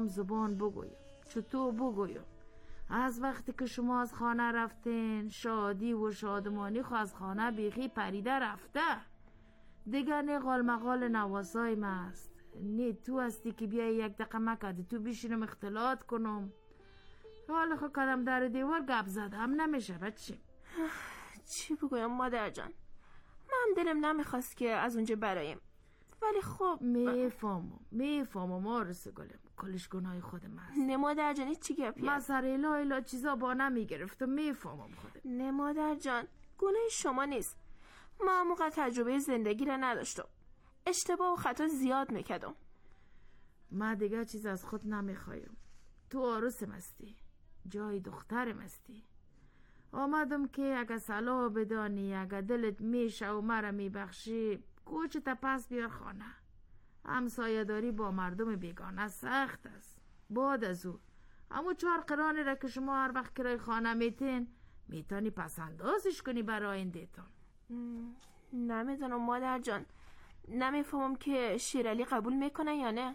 میخوام زبان بگویم، چطور بگویم؟ از وقتی که شما از خانه رفتین شادی و شادمانی خو از خانه بیخی پریده رفته دیگه. نه قال مقال نواسای ما است، نه تو هستی که بیای یک دقیقه مکدی تو بشینم اختلاط کنم. حالا خو کدم در دیوار گپ زدم نمیشه بچه. چی بگویم مادر جان؟ من دلم نمیخواست که از اونجا برایم، ولی خب میفهمم آرس گلم، کلش گناه خودم است. نه مادر جان چی گپی؟ من سر ایلا چیزا با نمیگرفتم، میفهمم خودم. نه مادر جان گناه شما نیست، ما موقع تجربه زندگی را نداشتم، اشتباه و خطا زیاد میکردم. من دیگه چیز از خود نمیخوایم. تو آرسم هستی، جای دخترم هستی. آمدم که اگه صلاح بدانی، اگه دلت میشه و مرا میبخشی کوچه تا پس بیار خانه. همسایه داری با مردم بیگانه سخت است. بعد از او همون 4 قرانی را که شما هر وقت کرای خانه میتین میتونی پسندازش کنی برای این دیتون. نمیدونم مادر جان، نمیفهمم که شیرالی قبول میکنه یا نه.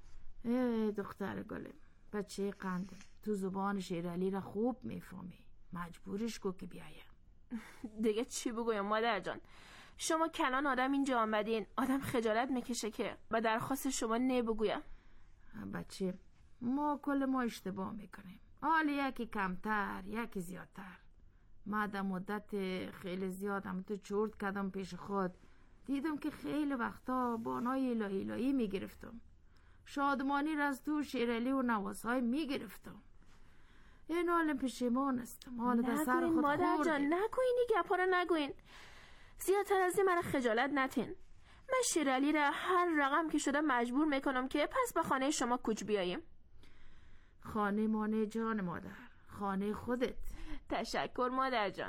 دختر گلم، بچه قندم، تو زبان شیرالی را خوب میفهمی، مجبورش کو که بیایم. دیگه چی بگویم مادر جان؟ شما کنان آدم اینجا آمدین، آدم خجالت میکشه که با درخواست شما نه بگویم. بچه ما کل ما اشتباه میکنیم، حالا یکی کمتر یکی زیادتر. ما در مدت خیلی زیاد هم تو چورت کردم پیش خود، دیدم که خیلی وقتا بانای الهی میگرفتم، شادمانی را از تو شیرالی و نواسای میگرفتم. این حالم پشیمان استم، حالا در سر خود مادر جان نگوین، این گپا رو نگوین، زیادتر از این من خجالت نتین. من شیرالی را هر رقم که شده مجبور میکنم که پس به خانه شما کوچ بیاییم. خانه مانه جان مادر، خانه خودت. تشکر مادر جان.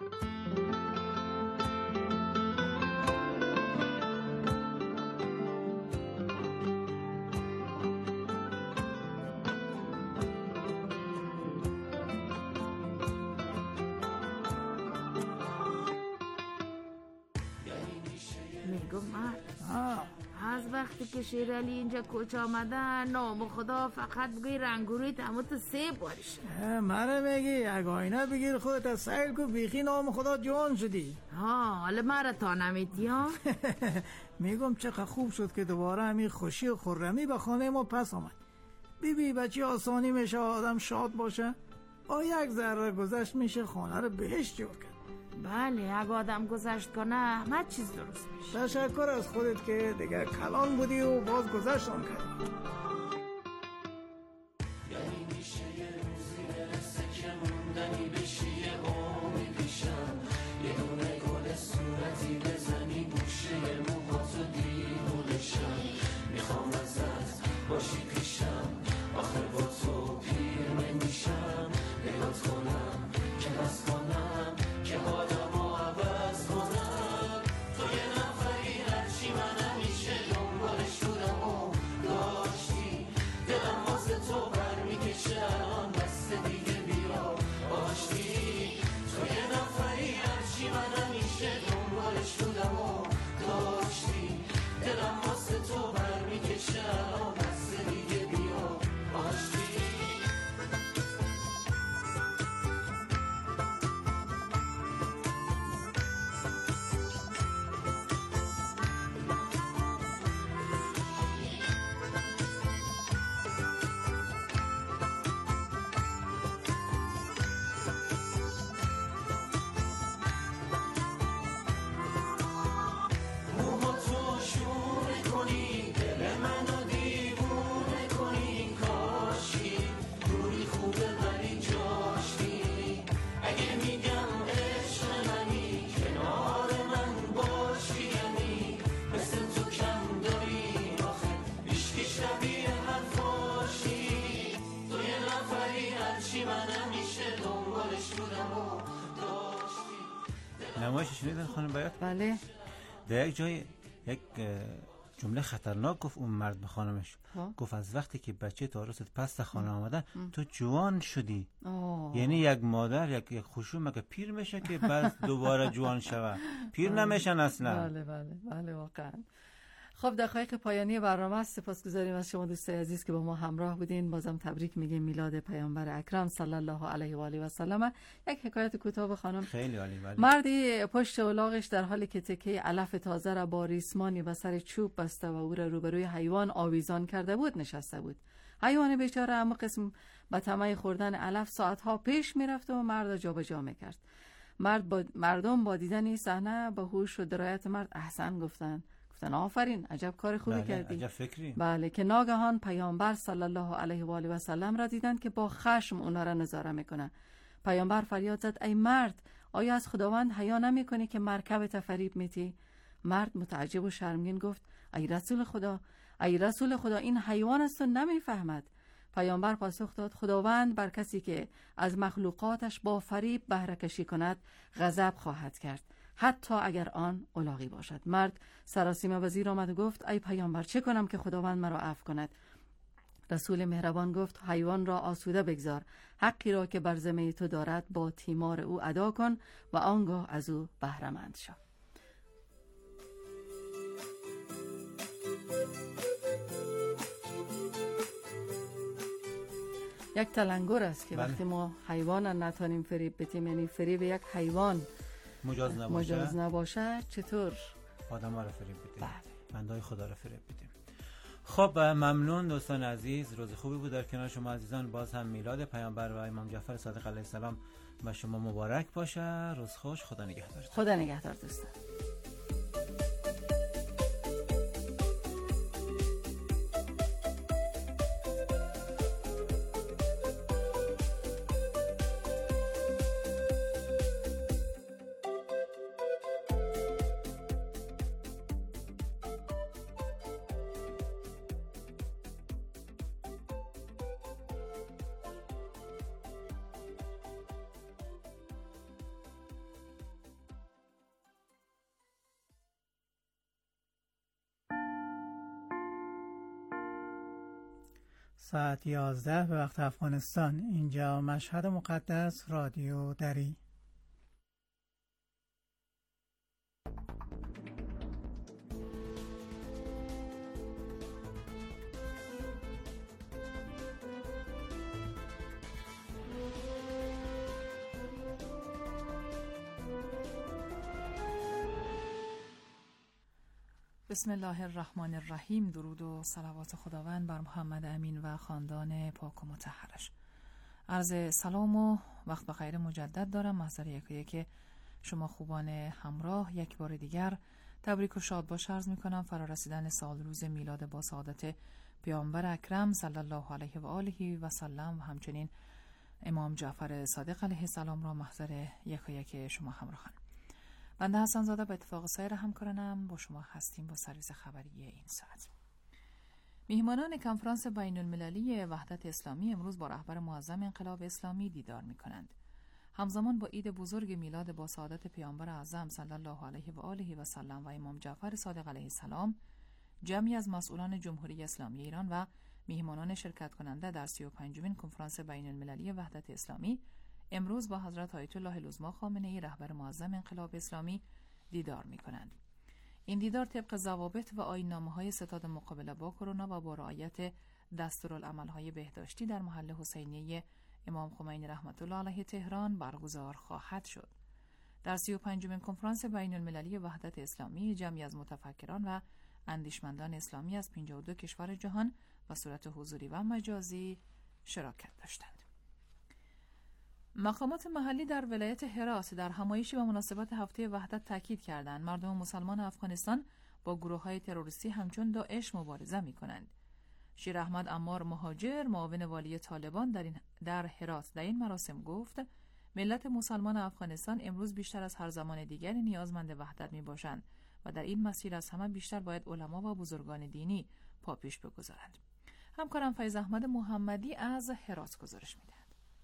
میگم از وقتی که شیرالی اینجا کوچ آمدن نام خدا فقط بگی رنگوری تموت 3 بارش. منو میگی یک آینه بگیر خودت از سیل کو بیخی نام خدا جوان شدی. حالا مرا تا نمیدی ها. میگم چقدر خوب شد که دوباره همین خوشی و خرمی به خانه ما پس آمد. بی بچی آسانی میشه آدم شاد باشه، با یک ذره گذشت میشه خانه رو بهش جور کرد. بله اگه آدم گذشت کنه همه چیز درست میشه. تشکر از خودت که دیگه کلان بودی و باز گذشتم کردی. یعنی میشه یه روزی برسه که موندنی بشی، یه عمری پیشم یه دونه گل صورتی بزنی گوشه موهاتو دیوونشم، میخوام ازت باشی پیشم، آخر با تو پیر نمیشم، نگات کنم که بس کنم که آدمو عوض کنم. تو یه نفری هرچی من همیشه دنبالش بودم و داشتی، دلم واسه تو برمیکشه الان بسته دیگه بیا آشتی. تو یه نفری هرچی من همیشه دنبالش بودم و داشتی، دلم واسه تو برمیکشه الان بسته دیگه بیا آشتی. نمایش شنیدن خانم بیات؟ بله. در یک جای یک جمله خطرناک گفت اون مرد به خانمش، گفت از وقتی که بچه تو عروست پس خانه آمدن تو جوان شدی. یعنی یک مادر یک خوشو مگه پیر میشه که بعد دوباره جوان شوه؟ پیر نمیشن اصلا. بله واقعا. خب دقایق پایانی برنامه است. سپاسگزاریم از شما دوستای عزیز که با ما همراه بودین. بازم تبریک میگیم میلاد پیامبر اکرم صلی الله علیه و آله و سلم. یک حکایت کوتاه خانم. خیلی عالی. مردی پشت الاغش در حالی که تکه علف تازه را با ریسمانی به سر چوب بسته و او را روبروی حیوان آویزان کرده بود نشسته بود. حیوان بیچاره اما قسم به طمع خوردن علف ساعتها پیش میرفت و مرد را جابجا میکرد. مردم با دیدن این صحنه به هوش و درایت مرد احسن گفتن آفرین، عجب کار خوبی کردی. عجب فکری. بله، که ناگهان پیامبر صلی الله علیه و آله و سلم را دیدند که با خشم اونا را نظاره میکنه. پیامبر فریاد زد ای مرد، آیا از خداوند حیا نمیکنی که مرکبت فریب میتی؟ مرد متعجب و شرمگین گفت ای رسول خدا این حیوان است و نمیفهمد. پیامبر پاسخ داد خداوند بر کسی که از مخلوقاتش با فریب بهره کشی کند غضب خواهد کرد، حتی اگر آن الاغی باشد. مرد سراسیمه به زیر آمد و گفت ای پیامبر چه کنم که خداوند مرا عفو کند؟ رسول مهربان گفت حیوان را آسوده بگذار، حقی را که بر ذمه تو دارد با تیمار او ادا کن و آنگاه از او بهره مند شو. یک تلنگر است که وقتی ما حیوان نتانیم فریب بدیم، یعنی فریب یک حیوان مجاز نباشه، چطور آدم ها را فریب بدیم؟ بندهای خدا را فریب بدیم. خب ممنون دوستان عزیز، روز خوبی بود در کنار شما عزیزان. باز هم میلاد پیامبر و امام جعفر صادق علیه السلام به شما مبارک باشه. روز خوش. خدا نگهدار. خدا نگهدار دوستان. ساعت 11 به وقت افغانستان. اینجا مشهد مقدس، رادیو دری. بسم الله الرحمن الرحیم. درود و صلوات خداوند بر محمد امین و خاندان پاک و مطهرش. عرض سلام و وقت بخیر مجدد دارم. محضر یکایک شما خوبان همراه یک بار دیگر تبریک و شاد باش عرض می کنم. فرارسیدن سال روز میلاد با سعادت پیامبر اکرم صلی الله علیه و آله و سلم و همچنین امام جعفر صادق علیه السلام را محضر یکایک شما همراهان. بنده حسن زاده به اتفاق سایر همکارانم با شما هستیم با سرویس خبری این ساعت. میهمانان کنفرانس بین المللی وحدت اسلامی امروز با رهبر معظم انقلاب اسلامی دیدار می کنند. همزمان با عید بزرگ میلاد با سعادت پیامبر اعظم صلی الله علیه و آله و سلم و امام جعفر صادق علیه السلام، جمعی از مسئولان جمهوری اسلامی ایران و میهمانان شرکت کننده در 35مین کنفرانس بین المللی وحدت اسلامی امروز با حضرت آیت الله العظمی خامنه‌ای رهبر معظم انقلاب اسلامی دیدار می‌کنند. این دیدار طبق ضوابط و آیین‌نامه‌های ستاد مقابله با کرونا و با رعایت دستورالعمل‌های بهداشتی در محل حسینیه امام خمینی رحمت الله علیه تهران برگزار خواهد شد. در 35مین کنفرانس بین المللی وحدت اسلامی جمعی از متفکران و اندیشمندان اسلامی از 52 کشور جهان به صورت حضوری و مجازی شرکت داشتند. مقامات محلی در ولایت هرات در همایشی به مناسبت هفته وحدت تاکید کردند مردم مسلمان افغانستان با گروه‌های تروریستی همچون داعش مبارزه می‌کنند. شیر احمد عمار مهاجر معاون والی طالبان در هرات در این مراسم گفت ملت مسلمان افغانستان امروز بیشتر از هر زمان دیگری نیازمند وحدت می‌باشند و در این مسیر از همه بیشتر باید علما و بزرگان دینی پاپیش بگذارند. همکارم فیض احمد محمدی از هرات گزارش می‌دهد.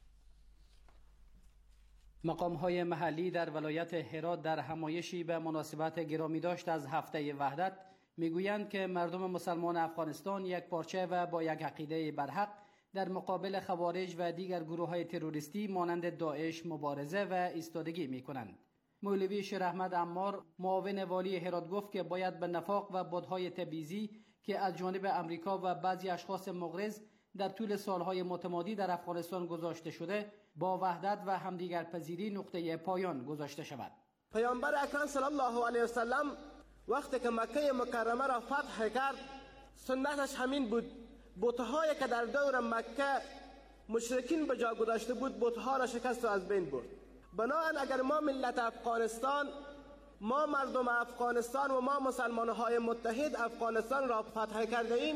مقام‌های محلی در ولایت هرات در همایشی به مناسبت گرامی داشت از هفته وحدت میگویند که مردم مسلمان افغانستان یک پارچه و با یک عقیده برحق در مقابل خوارج و دیگر گروه‌های تروریستی مانند داعش مبارزه و ایستادگی می‌کنند. مولوی شیر احمد عمار معاون والی هرات گفت که باید به نفاق و بدهای تبعیضی که از جانب امریکا و بعضی اشخاص مغرض در طول سالهای متمادی در افغانستان گذاشته شده با وحدت و همدیگرپذیری نقطه پایان گذاشته شود. پیامبر اکرم صلی الله علیه وسلم وقتی که مکه مکرمه را فتح کرد سنتش همین بود. بت‌هایی که در دور مکه مشرکین به جا گذاشته بود بت‌ها را شکست و از بین برد. بنابراین اگر ما ملت افغانستان، ما مردم افغانستان و ما مسلمان‌های متحد افغانستان را فتح کرده ایم،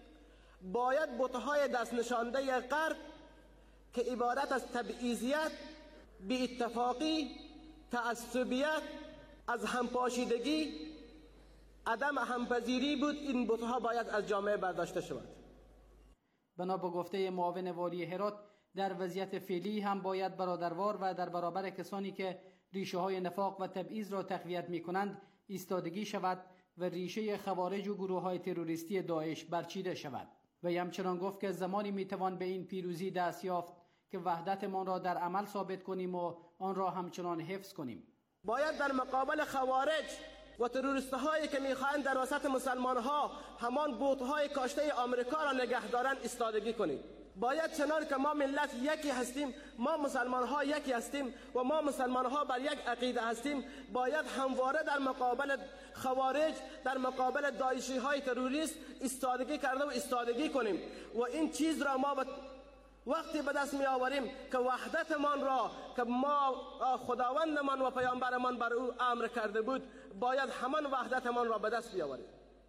باید بت‌های دست نشانده غرب که عبارت از تبعیضیت، بی‌اتفاقی، تعصبیت، از همپاشیدگی، عدم همپذیری بود، این بت‌ها باید از جامعه برداشته شود. بنا به گفته معاون والی هرات در وضعیت فعلی هم باید برادروار و در برابر کسانی که ریشه های نفاق و تبعیض را تقویت می کنند ایستادگی شود و ریشه خوارج و گروه های تروریستی داعش برچیده شود. و همچنان گفت که زمانی می توان به این پیروزی دست یافت که وحدتمان را در عمل ثابت کنیم و آن را همچنان حفظ کنیم. باید در مقابل خوارج و تروریست هایی که میخواهند در وسط مسلمان ها همان بوتهای کاشته آمریکا را نگه دارند ایستادگی کنیم. باید چنان که ما ملت یکی هستیم، ما مسلمان ها یکی هستیم و ما مسلمان ها بر یک عقیده هستیم، باید همواره در مقابل خوارج، در مقابل داعشی های تروریست ایستادگی کرده و ایستادگی کنیم و این چیز را ما وقتی به دست می آوریم که وحدتمان را که ما خداوندمان و پیامبرمان بر او امر کرده بود، باید همان وحدتمان را به دست بیاوریم.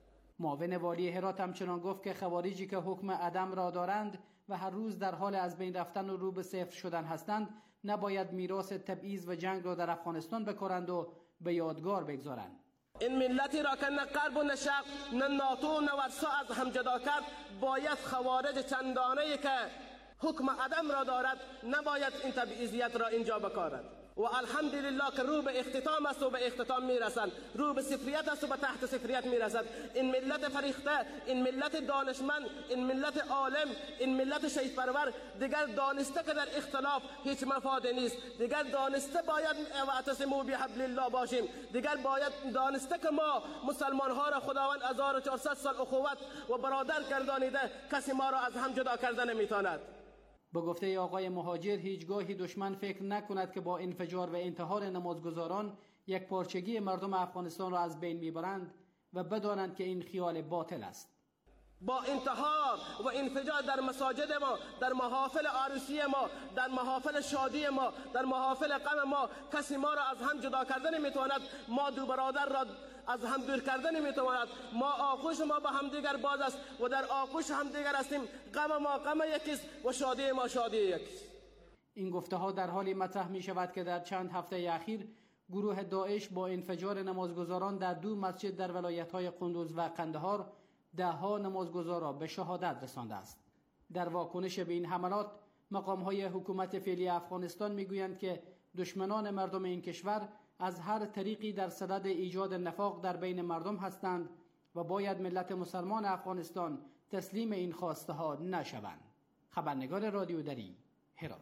معاون والی هرات همچنان گفت که خوارجی که حکم عدم را دارند و هر روز در حال از بین رفتن و رو به صفر شدن هستند نباید میراث تبعیض و جنگ را در افغانستان بکارند و به یادگار بگذارند. این ملتی را که نه غرب و نه شرق، نه ناتو و نه ورسا از هم جدا کرد، باید خوارج چندانه‌ای که حکم عدم را دارد نباید این تبعیضیت را اینجا بکارد. و الحمدلله که رو به اختتام است و به اختتام میرسند، رو به صفریت است و به تحت صفریت میرسد. این ملت فریخته، این ملت دانشمند، این ملت عالم، این ملت شهید پرور دیگر دانسته که در اختلاف هیچ مفاد نیست، دیگر دانسته باید واعتصموا بحبل الله باشیم، دیگر باید دانسته که ما مسلمان ها را خداوند 1400 سال اخوت و برادر گردانیده، کسی ما را از هم جدا کرده نمیتواند. به گفته آقای مهاجر هیچگاهی دشمن فکر نکند که با انفجار و انتحار نمازگزاران یک پارچگی مردم افغانستان را از بین میبرند و بدانند که این خیال باطل است. با انتحار و انفجار در مساجد ما، در محافل عروسی ما، در محافل شادی ما، در محافل غم ما کسی ما را از هم جدا کردن نمیتواند، ما دو برادر را از هم دور کردن نمیتواند. ما آغوش ما به هم دیگر باز است و در آغوش هم دیگر هستیم. غم ما غم یکیست و شادی ما شادی یکیست. این گفته ها در حالی مطرح می شود که در چند هفته اخیر گروه داعش با انفجار نمازگزاران در دو مسجد در ولایت‌های قندوز و قندهار ده‌ها نمازگزار را به شهادت رسانده است. در واکنش به این حملات مقام‌های حکومت فعلی افغانستان می‌گویند که دشمنان مردم این کشور از هر طریقی در صدد ایجاد نفاق در بین مردم هستند و باید ملت مسلمان افغانستان تسلیم این خواسته ها نشوند. خبرنگار رادیو دری، هرات.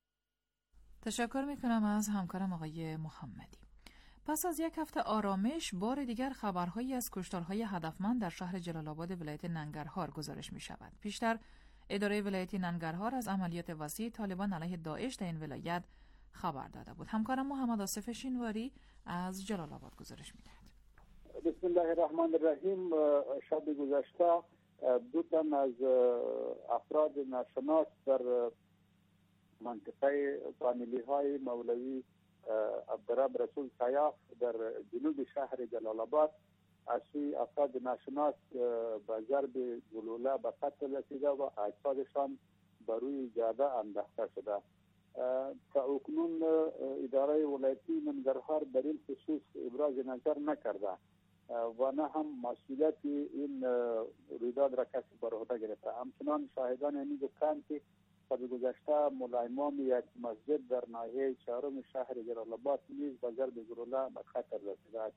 تشکر میکنم از همکارم آقای محمدی. پس از یک هفته آرامش، بار دیگر خبرهایی از کشتارهای هدفمند در شهر جلال آباد ولایت ننگرهار گزارش می شود. پیشتر اداره ولایت ننگرهار از عملیات وسیع طالبان علیه داعش در این ولایت خبر داده بود. همکارم محمد آصف شینواری از جلال آباد گزارش می‌دهد. بسم الله الرحمن الرحیم. شب گذشته دو تن از افراد ناشناس در منطقه فامیلی‌های مولوی عبدالرب رسول سیاف در جنوب شهر جلال آباد از سوی افراد ناشناس به ضرب گلوله به قتل رسیده و اجسادشان بر روی جاده انداخته شده. تا اکنون اداره ولایتی ننگرهار در این خصوص ابراز نظر نکرده و نه هم مسئولیت این رویداد را کسی بر عهده گرفته. همچنان شاهدان این گفتند که شب گذشته مولای امام یک مسجد در ناحیه چهارم شهر جلال آباد نیز به ضرب گلوله به قتل رسیده است.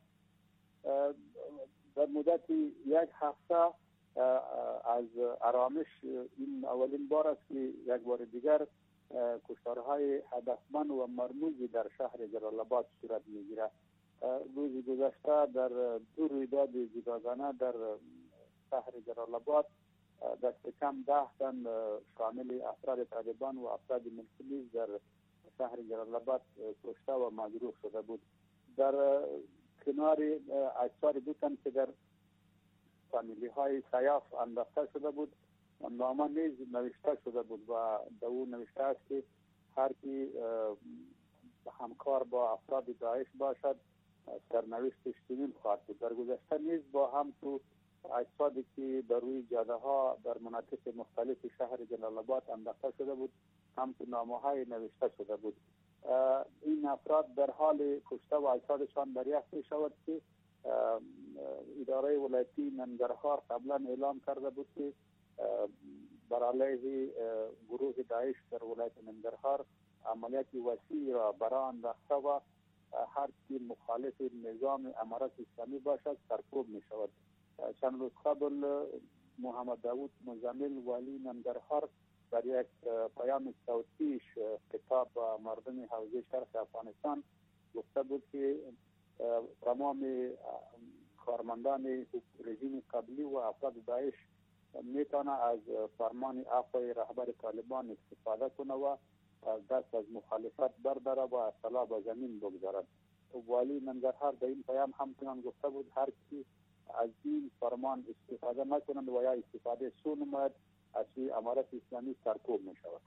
در مدت یک هفته از آرامش این اولین بار است که یک بار دیگر کشتارهای هدفمند و مرموزی در شهر جلال آباد صورت میگیره. روز گذشته در 2 رویداد جداگانه در شهر جلال آباد دست کم 10 تن شامل افراد طالبان و افراد ملکی در شهر جلال آباد کشته و مجروح شده بود. در کنار اجساد 2 تن که در فامیلی های سیاف انداخته شده بود نامه نیز نوشته شده بود و در اون نوشته است که هر کی همکار با افراد داعش باشد سرنوشتش چنین خواهد بود. در گذشته نیز با هم تو اجسادی که در روی جاده ها در مناطق مختلف شهر جلال آباد انداخته شده بود هم تو نامه های نوشته شده بود. این افراد در حال کشته و اجسادشان دریافت می شود که اداره ولایتی ننگرهار قبلا اعلام کرده بود که بر علیه گروه داعش در ولایت ننگرهار عملیات وسیع را برآ انداخته و هر کی مخالف نظام امارت اسلامی باشد سرکوب می شود. چند روز قبل محمد داوود مزمل والی ننگرهار در یک پیام صوتیش خطاب به مردم حوزه شرق افغانستان گفته بود که تمام کارمندان رژیم قبلی و افراد داعش میتونه از فرمان عفو رهبر طالبان استفاده کنه و دست از مخالفت برداره و اصطلاح به زمین بگذارد. والی ننگرهار در این پیام همچنان گفته بود هر کی از این فرمان استفاده نکنند و یا استفاده سو نماید از سوی امارت اسلامی سرکوب می شود.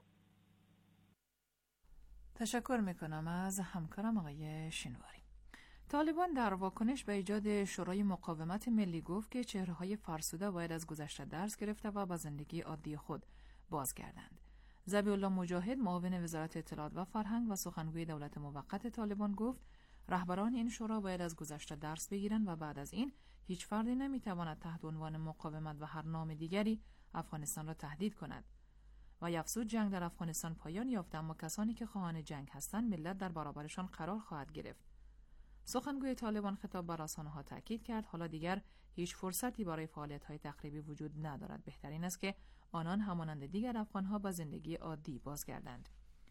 تشکر میکنم از همکارم آقای شینواری. طالبان در واکنش به ایجاد شورای مقاومت ملی گفت که چهره‌های فرسوده باید از گذشته درس گرفته و به زندگی عادی خود بازگردند. ذبیح الله مجاهد معاون وزارت اطلاعات و فرهنگ و سخنگوی دولت موقت طالبان گفت رهبران این شورا باید از گذشته درس بگیرند و بعد از این هیچ فردی نمیتواند تحت عنوان مقاومت و هر نام دیگری افغانستان را تهدید کند. و افزود جنگ در افغانستان پایان یافته اما کسانی که خواهان جنگ هستند ملت در برابرشان قرار خواهد گرفت. سخنگوی طالبان خطاب به رسانه‌ها تاکید کرد حالا دیگر هیچ فرصتی برای فعالیت‌های تخریبی وجود ندارد. بهترین است که آنان همانند دیگر افغان‌ها به زندگی عادی بازگردند.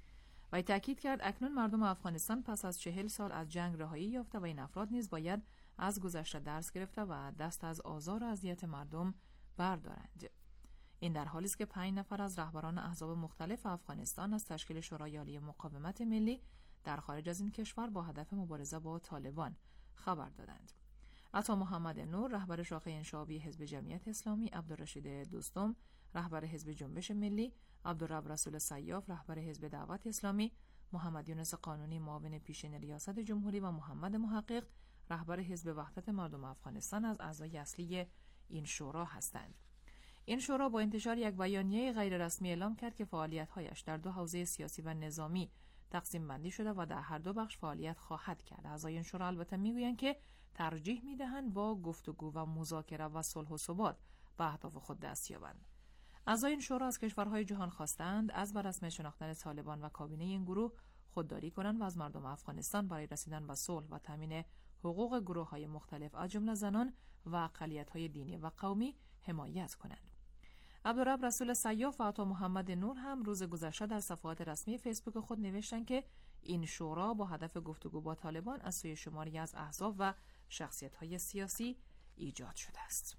و تاکید کرد اکنون مردم افغانستان پس از 40 سال از جنگ رهایی یافته و این افراد نیز باید از گذشته درس گرفته و دست از آزار و اذیت مردم بردارند. این در حالی است که 5 نفر از رهبران احزاب مختلف افغانستان از تشکیل شورای عالی مقاومت ملی در خارج از این کشور با هدف مبارزه با طالبان خبر دادند. عطا محمد نور رهبر شاخه انشابی حزب جمعیت اسلامی، عبدالرشید دوستم رهبر حزب جنبش ملی، عبدالرب رسول سیاف رهبر حزب دعوت اسلامی، محمد یونس قانونی معاون پیشین ریاست جمهوری و محمد محقق رهبر حزب وحدت مردم افغانستان از اعضای اصلی این شورا هستند. این شورا با انتشار یک بیانیه غیر رسمی اعلام کرد که فعالیت‌هایش در 2 حوزه سیاسی و نظامی تقسیم بندی شده و در هر 2 بخش فعالیت خواهد کرد. اعضای این شورا البته میگویند که ترجیح میدهند با گفتگو و مذاکره و صلح و ثبات به اهداف خود دست یابند. اعضای این شورا از کشورهای جهان خواستند از بر رسمی شناختن طالبان و کابینه این گروه خودداری کنند و از مردم افغانستان برای رسیدن به صلح و تامین حقوق گروه‌های مختلف از جمله زنان و اقلیت‌های دینی و قومی حمایت کنند. عبدالرب رسول سیاف و عطا محمد نور هم روز گذشته در صفحات رسمی فیسبوک خود نوشتند که این شورا با هدف گفتگو با طالبان از سوی شماری از احزاب و شخصیت‌های سیاسی ایجاد شده است.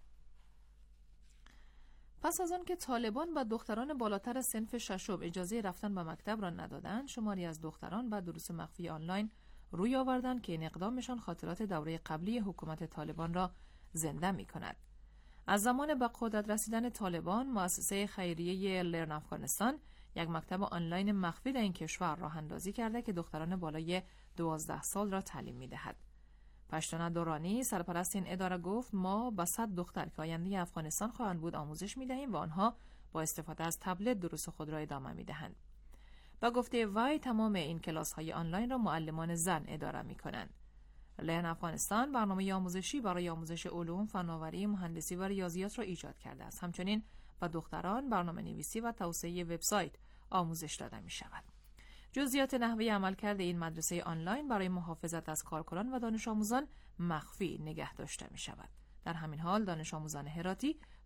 پس از آن که طالبان به دختران بالاتر صنف ششم اجازه رفتن به مکتب را ندادند، شماری از دختران به دروس مخفی آنلاین روی آوردند که این اقدامشان خاطرات دوره قبلی حکومت طالبان را زنده می‌کند. از زمان به قدرت رسیدن طالبان، مؤسسه خیریه لرن افغانستان یک مکتب آنلاین مخفی در این کشور راه اندازی کرده که دختران بالای 12 سال را تعلیم می‌دهد. پشتونه دورانی سرپرست این اداره گفت ما با 100 دختر که آینده افغانستان خواهند بود آموزش می‌دهیم و آنها با استفاده از تبلت دروس خود را ادامه می‌دهند. با گفته وی تمام این کلاس‌های آنلاین را معلمان زن اداره می‌کنند. لرن افغانستان برنامه آموزشی برای آموزش علوم، فناوری، مهندسی و ریاضیات را ایجاد کرده است. همچنین به دختران برنامه‌نویسی و توسعه وبسایت آموزش داده می‌شود. جزئیات نحوه عملکرد این مدرسه آنلاین برای محافظت از کارکنان و دانش آموزان مخفی نگه داشته می‌شود. در همین حال دانش آموزان هراتی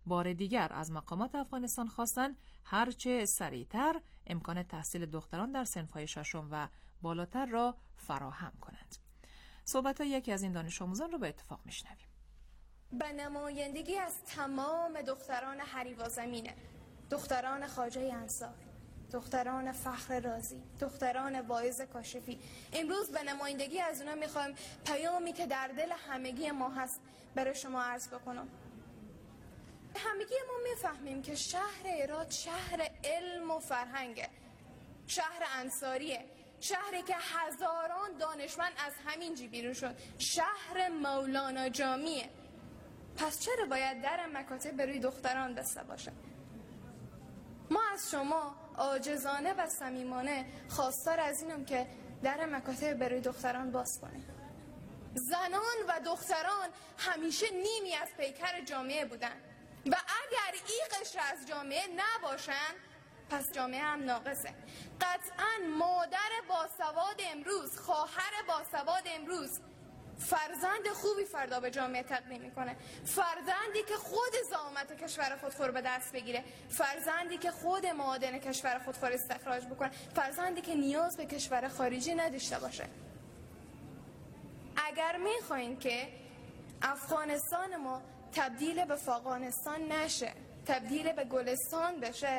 بار دیگر از مقامات افغانستان خواستند هرچه سریعتر امکان تحصیل دختران در صنف‌های ششم و بالاتر را فراهم کنند. صحبت‌های یکی از این دانش آموزان را به اتفاق میشنویم. به نمایندگی از تمام دختران حریوا زمینه، دختران خواجه انصار، دختران فخر رازی، دختران واعظ کاشفی، امروز به نمایندگی از اونا میخوایم پیامی که در دل همگی ما هست برای شما عرض بکنم. همگی ما میفهمیم که شهر هرات شهر علم و فرهنگه، شهر انصاریه، شهری که هزاران دانشمند از همین جی بیرون شد، شهر مولانا جامیه. پس چرا باید در مکاتب بروی دختران بسته باشه؟ ما از شما عاجزانه و صمیمانه خواستار از اینم که در مکاتب بروی دختران باز کنیم. زنان و دختران همیشه نیمی از پیکر جامعه بودن و اگر این قشر از جامعه نباشن پس جامعه هم ناقصه. قطعا مادر باسواد امروز، خواهر باسواد امروز فرزند خوبی فردا به جامعه تقدیم میکنه، فرزندی که خود زعامت کشور خود به دست بگیره، فرزندی که خود معادن کشور خود استخراج بکنه، فرزندی که نیاز به کشور خارجی نداشته باشه. اگر میخواین که افغانستان ما تبدیل به فاغانستان نشه، تبدیل به گلستان بشه،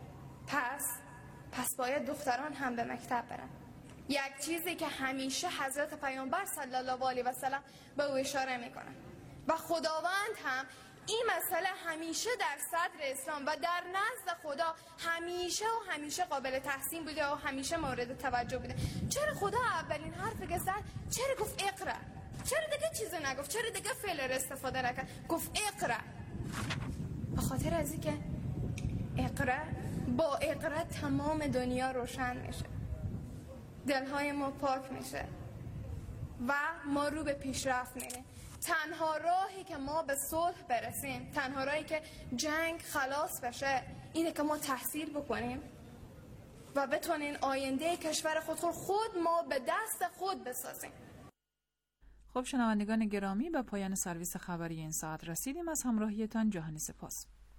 پس باید دختران هم به مکتب برن. یک چیزی که همیشه حضرت پیامبر صلی الله علیه و سلم به او اشاره میکنن و خداوند هم این مسئله همیشه در صدر اسلام و در نزد خدا همیشه قابل تحسین بوده و همیشه مورد توجه بوده. چرا خدا اولین حرفی که زد چرا گفت اقرا؟ چرا دیگه چیزی نگفت؟ چرا دیگه فعل رو استفاده نکرد؟ گفت اقرا. به خاطر از اینکه با اقرا تمام دنیا روشن میشه، دلهای ما پاک میشه و ما رو به پیشرفت میریم. تنها راهی که ما به صلح برسیم، تنها راهی که جنگ خلاص بشه اینه که ما تحصیل بکنیم و بتونین آینده کشور خود ما به دست خود بسازیم. خب شنوندگان گرامی، به پایان سرویس خبری این ساعت رسیدیم. از همراهیتان جهانی سپاس.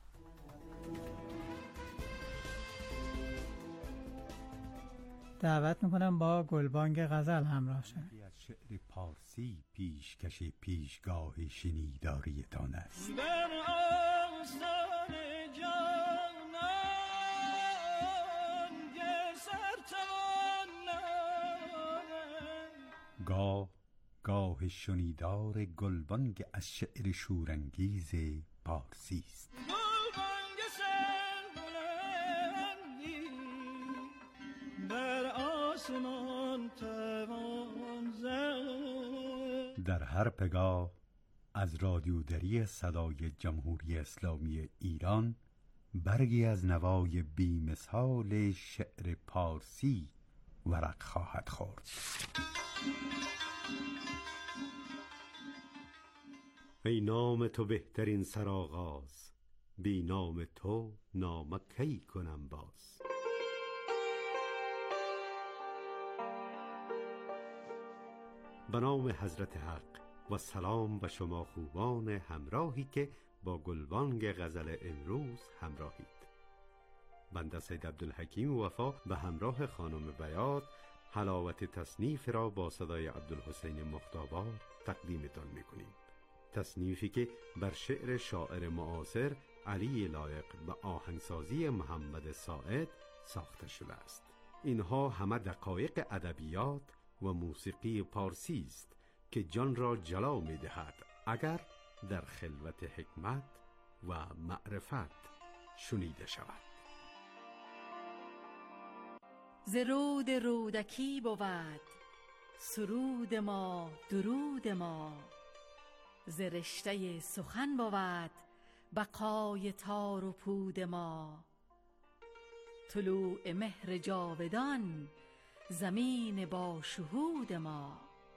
دعوت میکنم با گلبانگ غزل همراه شوید. از شعر پارسی پیشکش پیشگاه شنیداریتان است. در آستان جانان گاه شنیدار گلبانگ از شعر شورانگیز پارسی است. در هر پگاه از رادیودری صدای جمهوری اسلامی ایران برگی از نوای بی‌مثال شعر پارسی ورق خواهد خورد. ای نام تو بهترین سرآغاز، بی نام تو نامه کی کنم باز. به نام حضرت حق و سلام به شما خوبان همراهی که با گلبانگ غزل امروز همراهید. بنده سید عبدالحکیم وفا به همراه خانم بیات حلاوت تصنیف را با صدای عبدالحسین مختابار تقدیمتان میکنیم. تصنیفی که بر شعر شاعر معاصر علی لایق و آهنگسازی محمد ساعد ساخته شده است. اینها همه دقایق ادبیات و موسیقی پارسی است که جان را جلا می دهد اگر در خلوت حکمت و معرفت شنیده شود. ز رود رودکی بود سرود ما درود ما، ز رشته سخن بود بقای تار و پود ما. طلوع مهر جاودان زمین با شهود ما،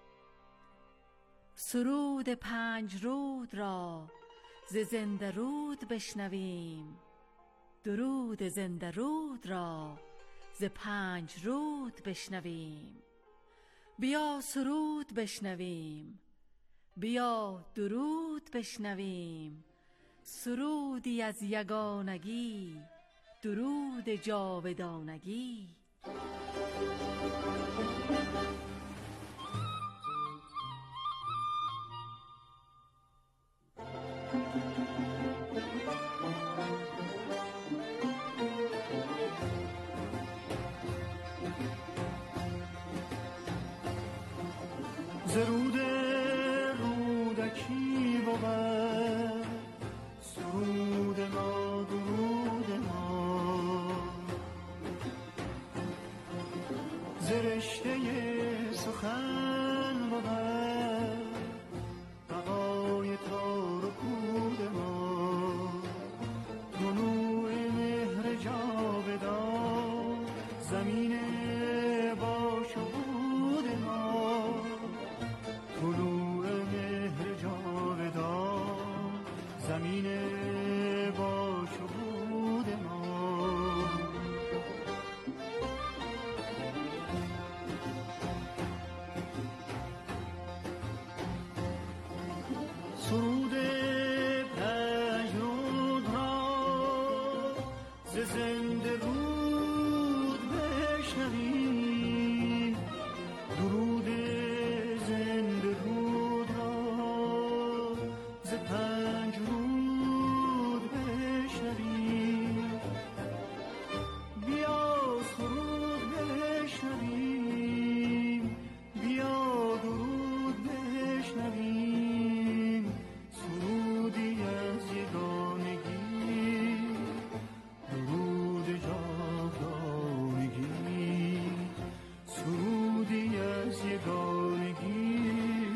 سرود پنج رود را ز زنده رود بشنویم، درود زنده رود را ز پنج رود بشنویم. بیا سرود بشنویم، بیا درود بشنویم، سرودی از یگانگی، درود جاودانگی. درود رودکی بود سرود ما، درود ما، زرشته سخن بود بقای تار و پود ما، طلوع مهر جاودان زمین با شهود ما، طلوع مهر جاودان زمین با شهود ما. سرود پژمرد را ز زنده رود بشنویم، درود زنده رود را ز پنج رود بشنویم. بیا سرود بشنویم، بیا درود بشنویم، سرودی از یگانگی، درود جاودانگی، سرودی از یگانگی،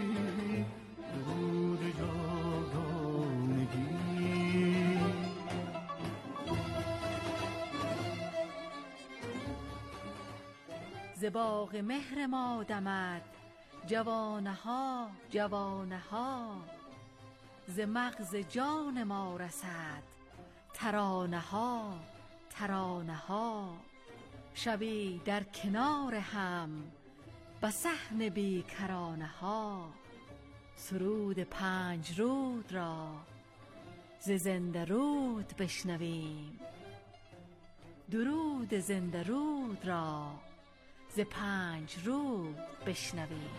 درود جاودانگی. ز باغ مهر ما دمد جوانه ها، جوانه ها، ز مغز جان ما رسد ترانه ها، ترانه ها. شبی در کنار هم به صحن بیکرانه ها، سرود پنج رود را ز زنده رود بشنویم، درود زنده رود را ز پنج رود بشنویم.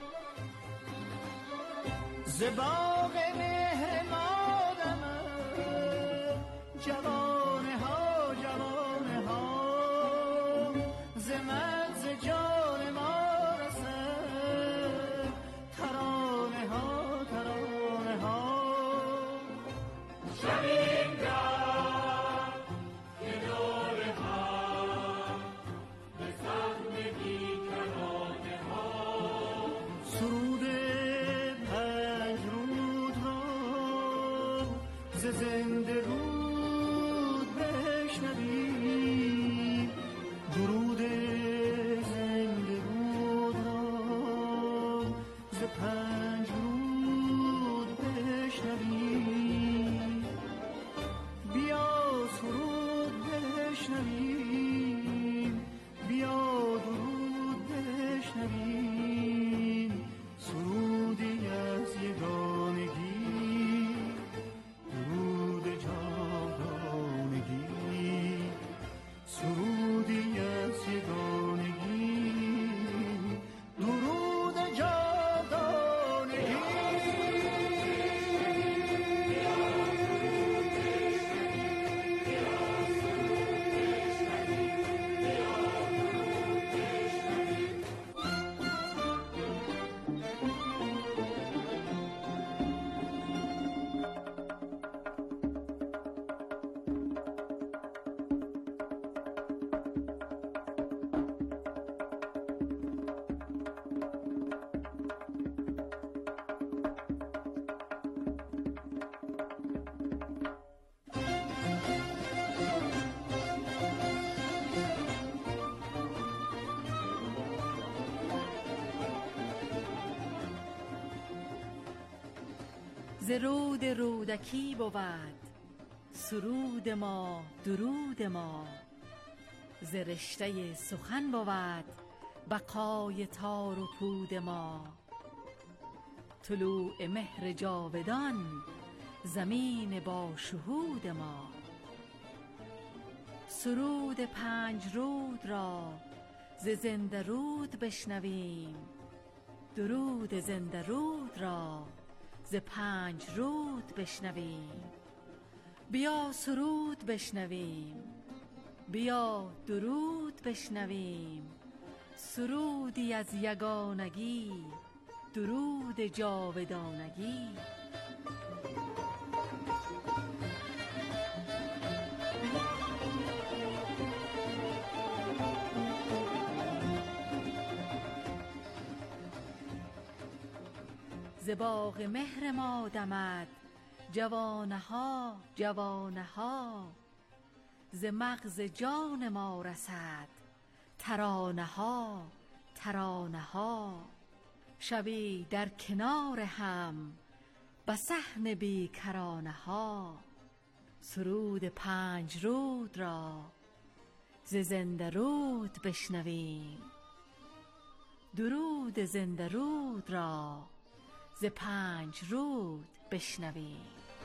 ز باغ مهر ما دمد جوانه ها، جوانه ها، ز مغز جان ما رسد ترانه ها، ترانه ها. شبیم در کنار هم به صحن بیکرانه ها، سرود پنج رود را ز زنده رود بشنویم، درود زنده رود را ز پنج رود بشنویم. بیا سرود بشنویم، بیا درود بشنویم، سرودی از یگانگی، درود جاودانگی، سرودی از یگانگی، درود جاودانگی. ز رود رودکی بود سرود ما، درود ما، ز رشته سخن بود بقای تار و پود ما. طلوع مهر جاودان زمین با شهود ما. سرود 5 رود را ز زنده رود بشنویم، درود زنده رود را ز 5 رود بشنویم. بیا سرود بشنویم، بیا درود بشنویم، سرودی از یگانگی، درود جاودانگی. ز باغ مهر ما دمد جوانه ها جوانه ها، ز مغز جان ما رسد ترانه ها ترانه ها. شبی در کنار هم به صحن بیکرانه ها، سرود 5 رود را ز زنده رود بشنویم، درود زنده رود را ز 5 رود بشنویم.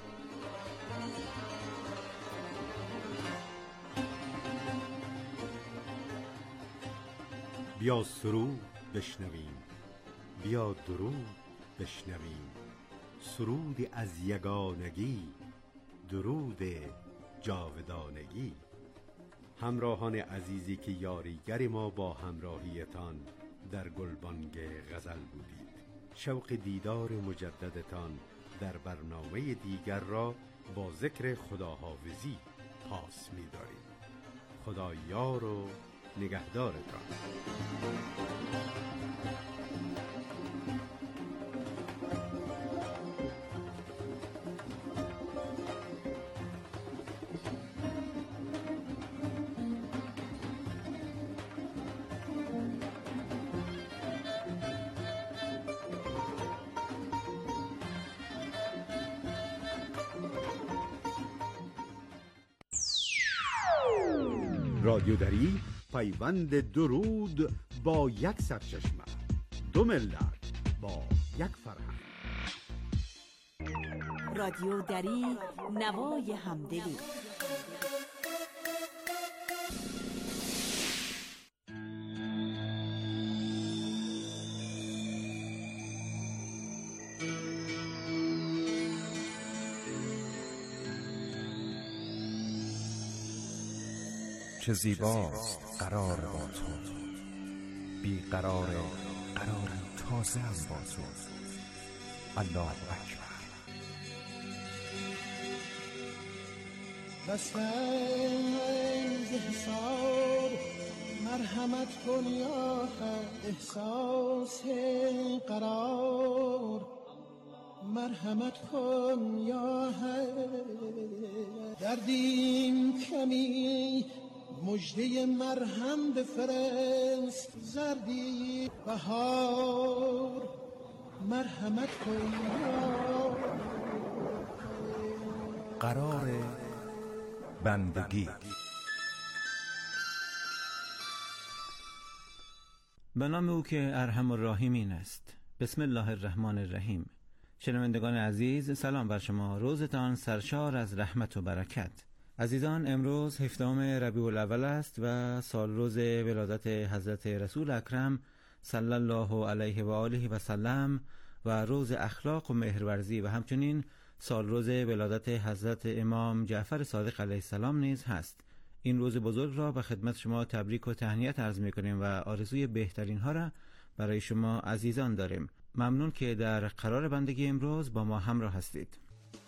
بیا سرود بشنویم، بیا درود بشنویم، سرودی از یگانگی، درود جاودانگی. همراهان عزیزی که یاریگر ما با همراهیتان در گلبانگ غزل بودید. شوق دیدار مجددتان در برنامه دیگر را با ذکر خداحافظی پاس می‌داریم. خدا یار و نگهدارتان. رادیو دری، پیوند درود با یک سرچشمه، 2 ملت با یک فرهنگ. رادیو دری، نوای همدلی. چه زیباست قرار با تو، بی قرار تازه هم با تو. الله اکبر. بستن ز حساب مرحمت کن یا حق، احساس قرار مرحمت کن یا حق. دردیم کمی مجده مرهم بفرست، زردی بهار مرحمت کن یا قرار بندگی. به نام او که ارحم الراحمین است. بسم الله الرحمن الرحیم. شنوندگان عزیز، سلام بر شما. روزتان سرشار از رحمت و برکت. عزیزان، امروز 17 ربیع الاول است و سال روز ولادت حضرت رسول اکرم صلی الله علیه و آله و سلم و روز اخلاق و مهرورزی و همچنین سال روز ولادت حضرت امام جعفر صادق علیه السلام نیز هست. این روز بزرگ را به خدمت شما تبریک و تهنیت عرض می‌کنیم و آرزوی بهترین ها را برای شما عزیزان داریم. ممنون که در قرار بندگی امروز با ما همراه هستید.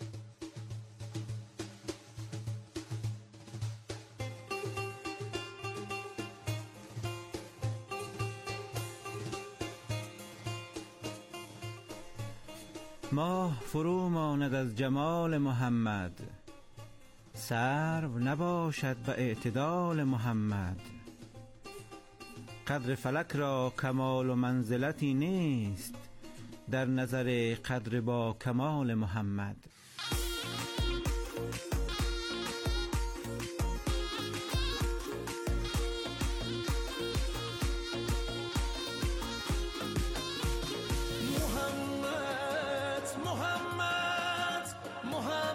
ماه فرو ماند از جمال محمد، سرو نباشد به اعتدال محمد. قدر فلک را کمال و منزلتی نیست، در نظر قدر با کمال محمد. محمد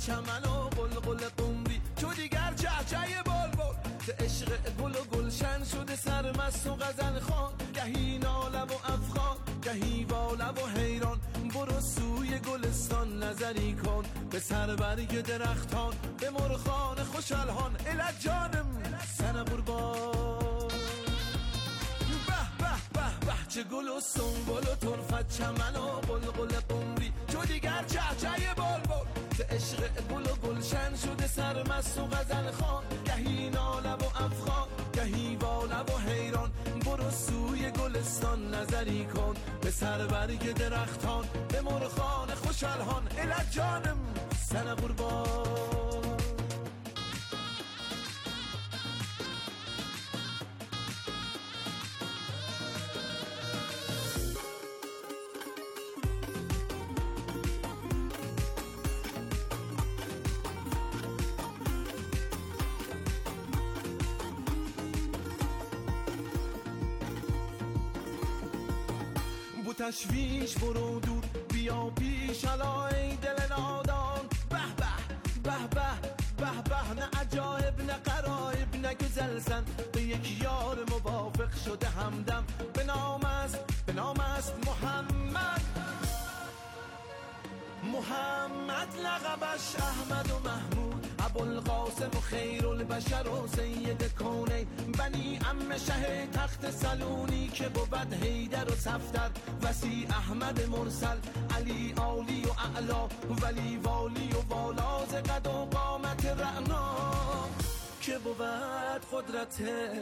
چمن و قلقل قمری چو دیگر چهچه بلبل ز عشق گل و گلشن شده سرمست و غزل خوان گهی ناله و افغان گهی واله و حیران برو سوی گلستان نظری کن به سر برگ درختان به مرغان خوش الحان الت جانم سن قربان چه گل و سنبل و طرفت چمن و قلقل قمری چو دیگر چهچه بلبل ز عشق گل و گلشن شده سرمست و غزل خوان گهی ناله و افغان گهی واله و حیران برو سوی گلستان نظری کن به سر برگ درختان به مرغان خوش الحان الت جانم سن قربان تشویش برو دور بیا پیش الا ای دل نادان به به به به به به نه عجایب نه غرایب نه گزلزن به یک یار موافق شده همدم به نام است محمد لقبش احمد و محمود ابوالقاسم و خیرالبشر و سید کونین بنی عم شه تخت سلونی که بود حیدر و صفدر وسی احمد مرسل علی عالی و اعلا ولی والی و والا ز قد و قامت رعنا که بود قدرت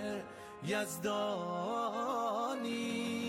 یزدانی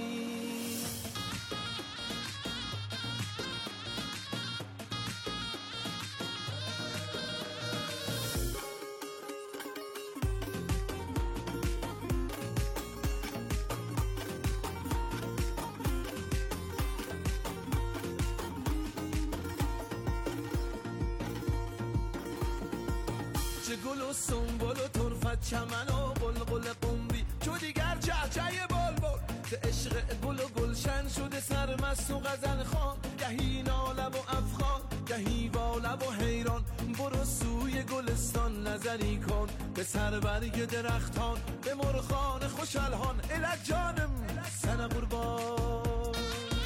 چه گل و سنبل و طرفت چمن و قلقل قمری چو دیگر چهچه بلبل ز عشق گل و گلشن شده سرمست و غزل خوان گهی ناله و افغان گهی واله و حیران برو سوی گلستان نظری کن به سر برگ درختان به مرغان خوش الحان الت جانم سن قربان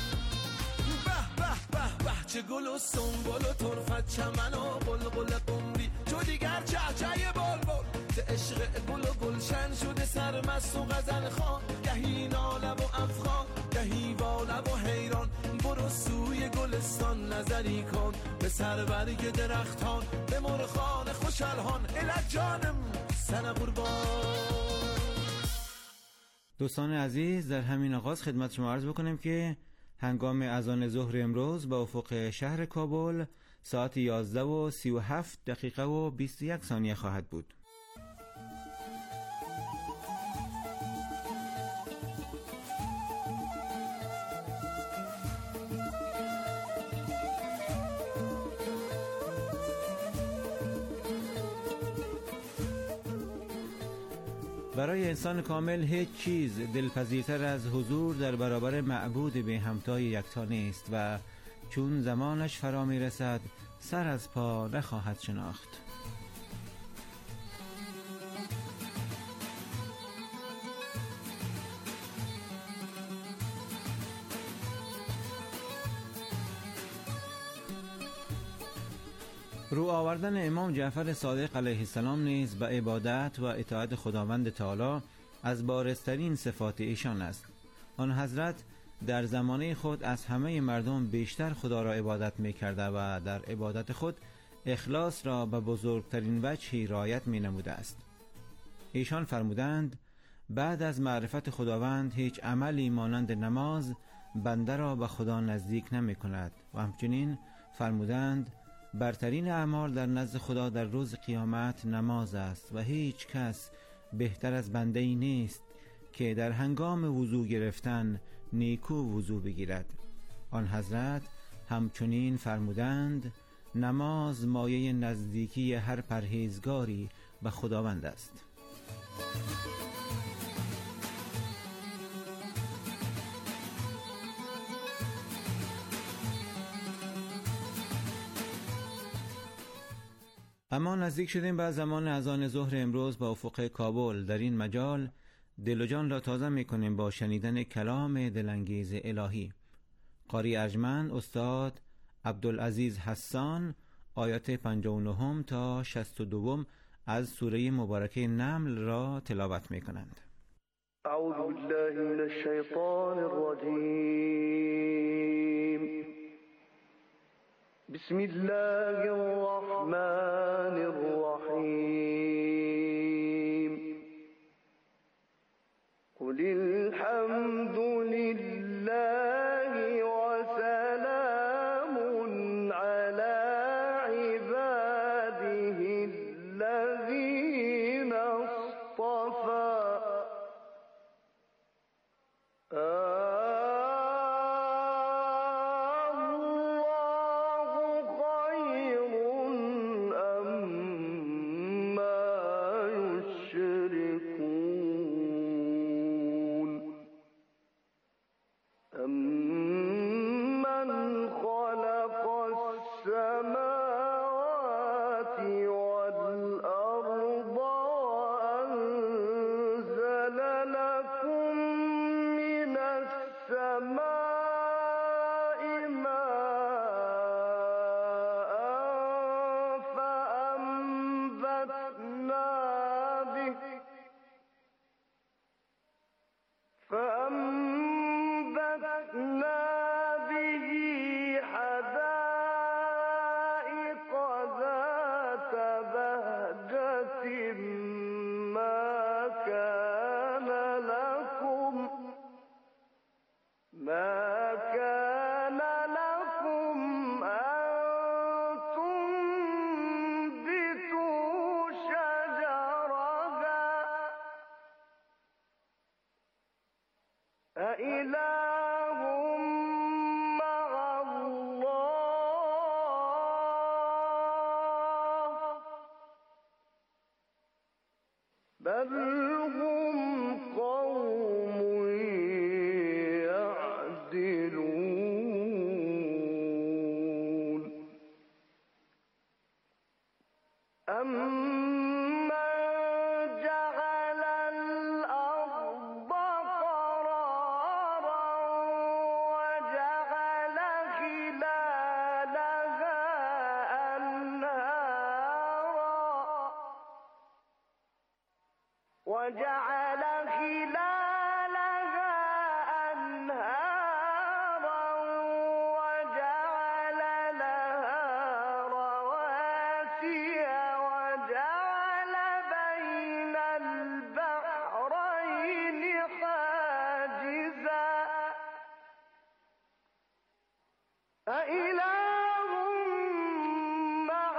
چه گل و سنبل و طرفت چمن و قلقل قمری چو دیگر چهچه بلبل ز عشق گل و گلشن شده سرمست و غزل خوان گهی ناله و افغان گهی واله و حیران برو سوی گلستان نظری کن به سر برگ درختان به مرغان خوش الحان الت جانم سن قربان. دوستان عزیز در همین آغاز خدمت شما عرض بکنیم که هنگام اذان ظهر امروز با افق شهر کابل ساعت 11:37 و 21 ثانیه خواهد بود. برای انسان کامل هیچ چیز دلپذیرتر از حضور در برابر معبود به همتای یکتا نیست و چون زمانش فرا می رسد سر از پا نخواهد شناخت. رو آوردن امام جعفر صادق علیه السلام نیز به عبادت و اطاعت خداوند تعالی از بارزترین صفات ایشان است. آن حضرت در زمانه خود از همه مردم بیشتر خدا را عبادت می کرده و در عبادت خود اخلاص را به بزرگترین وجهی رعایت می نموده است. ایشان فرمودند بعد از معرفت خداوند هیچ عملی مانند نماز بنده را به خدا نزدیک نمی کند و همچنین فرمودند برترین اعمال در نزد خدا در روز قیامت نماز است و هیچ کس بهتر از بنده ای نیست که در هنگام وضو گرفتن نیکو وضو بگیرد. آن حضرت همچنین فرمودند نماز مایه نزدیکی هر پرهیزگاری به خداوند است. اما نزدیک شدیم به زمان اذان ظهر امروز با افق کابل. در این مجال دل و جان را تازه می‌کنیم با شنیدن کلام دلانگیز الهی. قاری ارجمند استاد عبدالعزیز حسان آیات 59 تا 62 از سوره مبارکه نمل را تلاوت می‌کنند. اعوذ بالله من الشیطان الرجیم. بسم الله الرحمن الرحیم. قل الحمد لله وسلام على عباده الذين اصطفى. وجعل خلالها أنهارا وجعل لها رواسي وجعل بين البحرين حاجزا أإله مع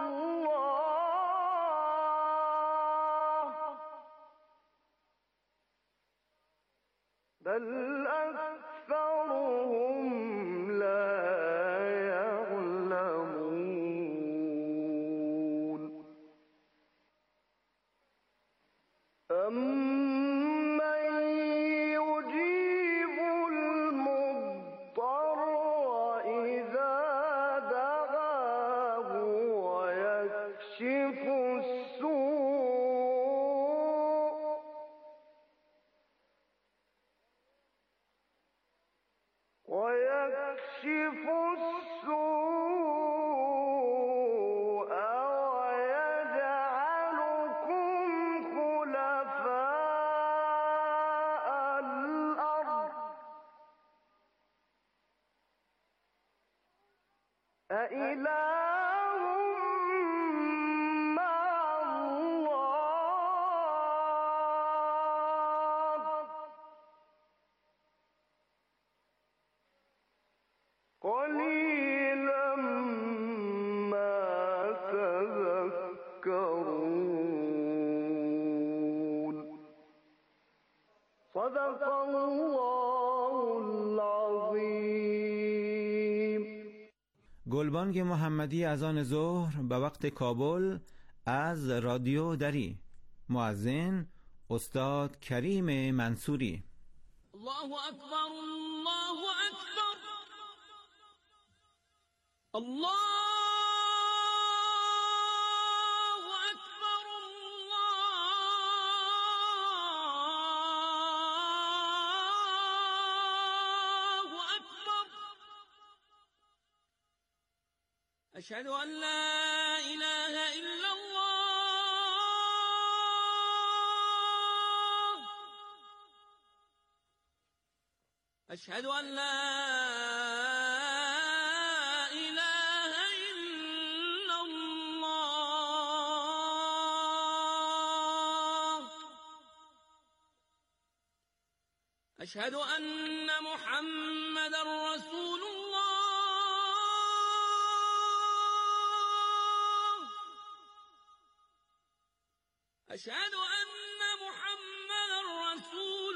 الله بل أكثرهم لا يعلمون أمن يجيب المضطر إذا دعاه ويكشف السوء ويجعلكم خلفاء الأرض أإله مع الله قليلا ما تذكرون صدق الله العظیم. گلبانگ محمدی اذان ظهر به وقت کابل از رادیو دری. مؤذن استاد کریم منصوری. الله اکبر الله اکبر الله أشهد أن لا إله إلا الله أشهد أن لا إله إلا الله أشهد أن محمدا رسول الله أشهد أن محمدا رسول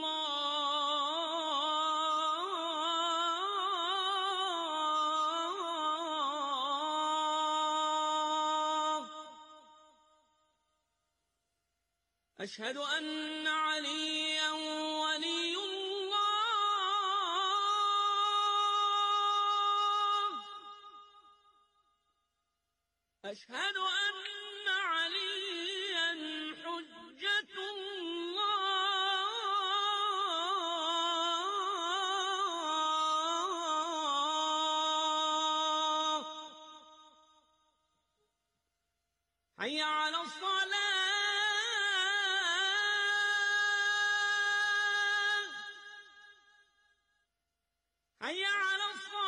الله أشهد أن عليا ولي الله أشهد أن عليا حجة الله حي على الصلاة حي على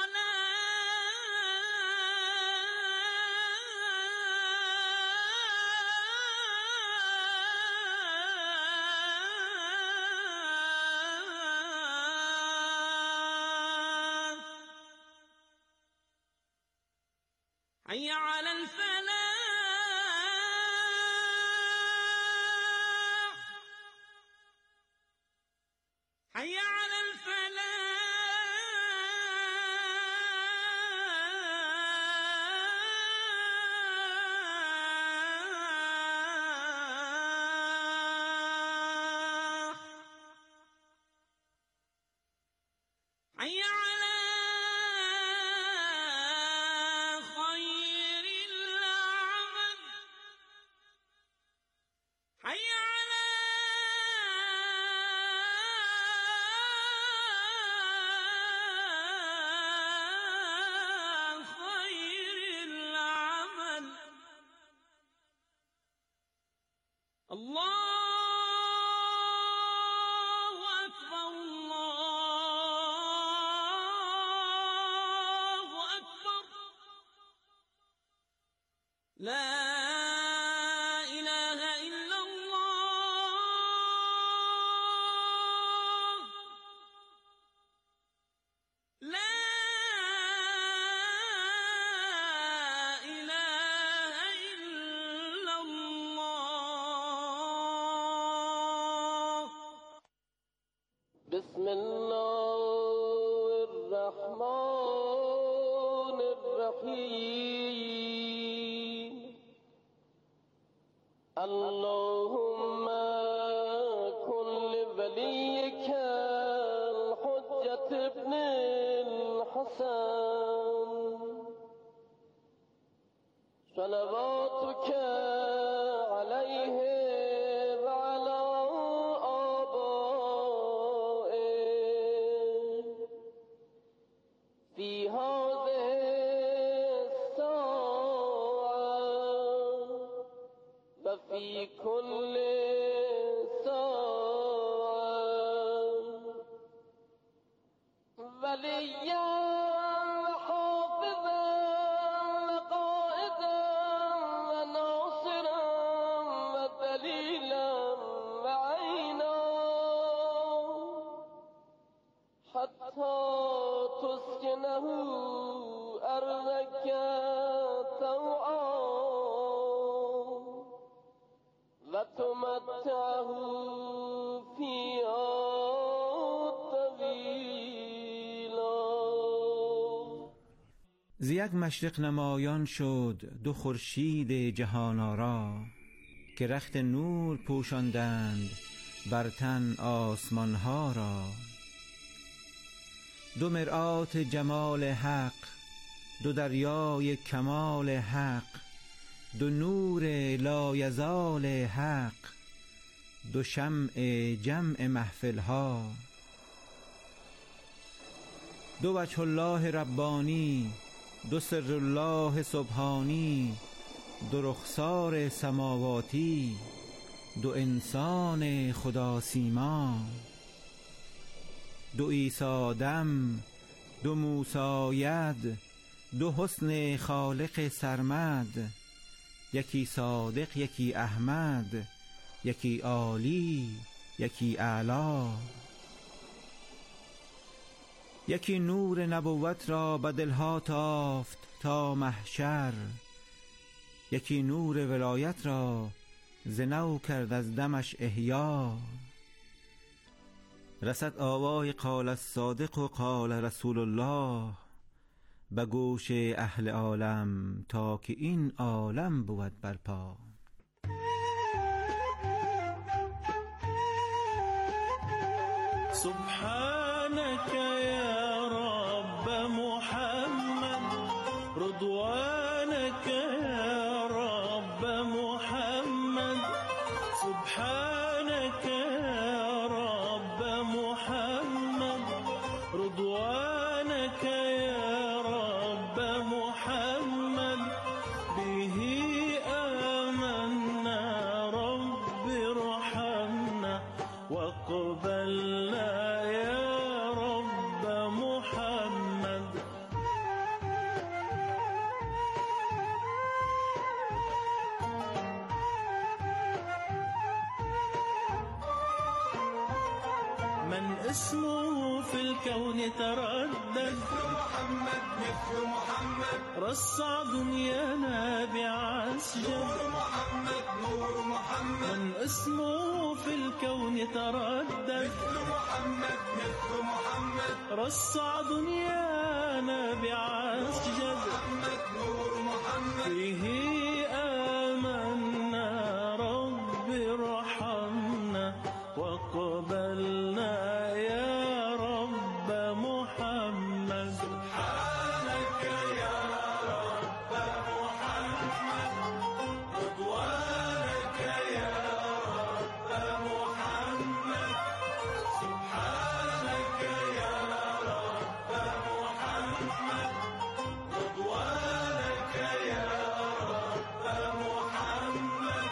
الصلاة حي على الفلاح حي على الفلاح حي على خير العمل حي على خير العمل الله أكبر الله أكبر لا إله إلا الله لا إله إلا الله بسم الله الرحمن الرحيم اللهم كن لوليك الحجة ابن الحسن صلواتك عليه وعلى آبائه في هذه الساعة وفي كل ساعة وليا وحافظا وقائدا وناصرا ودليلا وعينا حتى تسكنه أرضك طوعا وتمتعه فيها طويلا. ز یک مشرق نمایان شد دو خورشید جهان آرا، که رخت نور پوشاندند بر تن آسمان ها را. دو مرآت جمال حق، دو دریای کمال حق، دو نور لایزال حق، دو شمع جمع محفل ها. دو وجه الله ربانی، دو سر الله سبحانی، دو رخسار سماواتی، دو انسان خدا سیما، دو عیسی دم، دو موسی ید، دو حسن خالق سرمد، یکی صادق یکی احمد، یکی عالی یکی اعلی. یکی نور نبوت را به دلها تافت تا محشر، یکی نور ولایت را ز نو کرد از دمش احیا. رسد آوای قال الصادق و قال رسول الله به گوش اهل عالم تا که این عالم بود برپا. سبحانك يا رب محمد، رضوانك يا رب محمد، سبحانك يا رب محمد، رضوانك يا رب محمد، به آمنا رب ارحمنا واقبلنا يا رب محمد. من اسمه في الكون تردد، محمد مثل محمد، رصع دنيانا بعسجد، نور محمد نور محمد. من اسمه في الكون تردد، مثل محمد مثل محمد، رصع دنيانا بعسجد، محمد نور محمد، به آمنا رب ارحمنا واقبلنا يا رب محمد. سبحانك يا رب محمد، رضوانك يا رب محمد، سبحانك يا رب محمد، رضوانك يا رب محمد.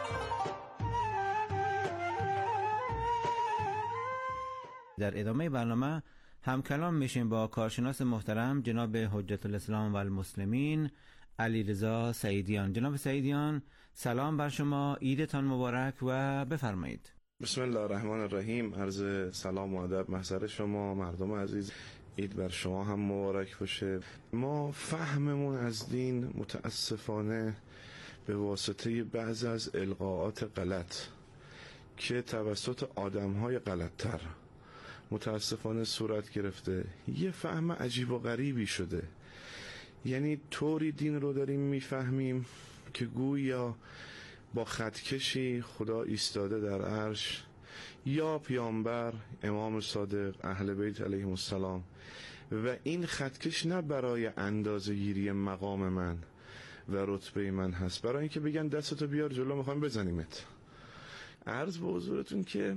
در ادامه برنامه هم کلام میشیم با کارشناس محترم جناب حجت الاسلام و المسلمین علیرضا سعیدیان. جناب سعیدیان سلام بر شما، عیدتان مبارک و بفرمایید. بسم الله الرحمن الرحیم. عرض سلام و ادب محضر شما مردم عزیز، عید بر شما هم مبارک باشه. ما فهممون از دین متاسفانه به واسطه بعض از القاءات غلط که توسط آدم‌های غلط‌تر متاسفانه صورت گرفته، یه فهم عجیب و غریبی شده. یعنی طوری دین رو داریم میفهمیم که گویا با خطکشی خدا ایستاده در عرش یا پیامبر امام صادق اهل بیت علیهم السلام، و این خطکش نه برای اندازه گیری مقام من و رتبه من هست، برای اینکه بگن دستتو بیار جلو میخوایم بزنیمت. عرض به حضورتون که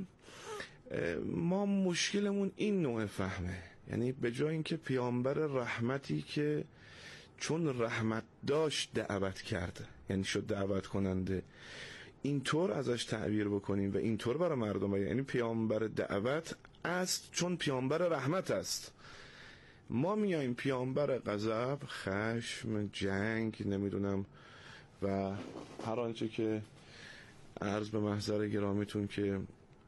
ما مشکلمون این نوع فهمه، یعنی به جای اینکه پیامبر رحمتی که چون رحمت داشت دعوت کرده، یعنی شد دعوت کننده، اینطور ازش تعبیر بکنیم و اینطور برای مردم بگیم یعنی پیامبر دعوت است چون پیامبر رحمت است. ما میاییم پیامبر غضب، خشم، جنگ، نمیدونم و هر آنچه که عرض به محضر گرامیتون که